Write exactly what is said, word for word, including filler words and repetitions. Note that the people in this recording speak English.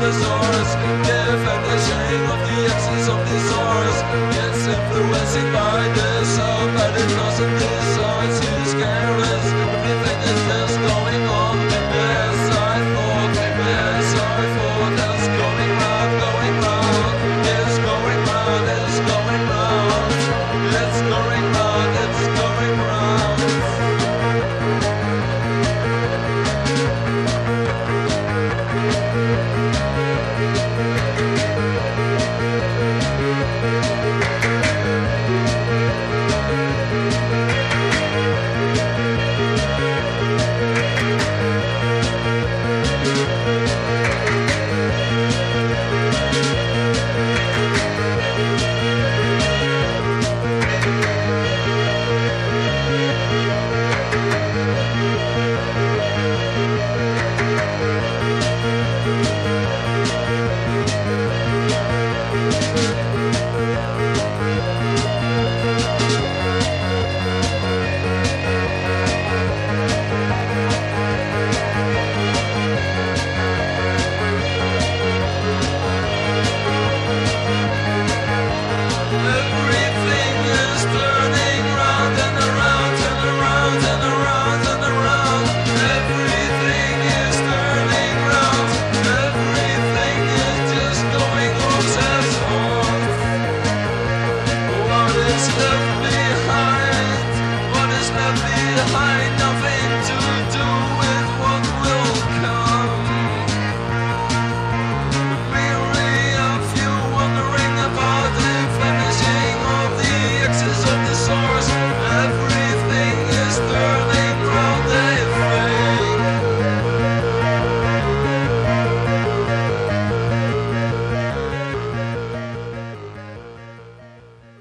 dinosaurs. Live and the shame of the excess of disorders. It's influencing by this up and it doesn't decide to scare us. Everything is just going on. Yes, I thought, yes, I thought that's going round, going round. It's going round, it's going round. It's going round, it's going round. Behind, nothing to do with what will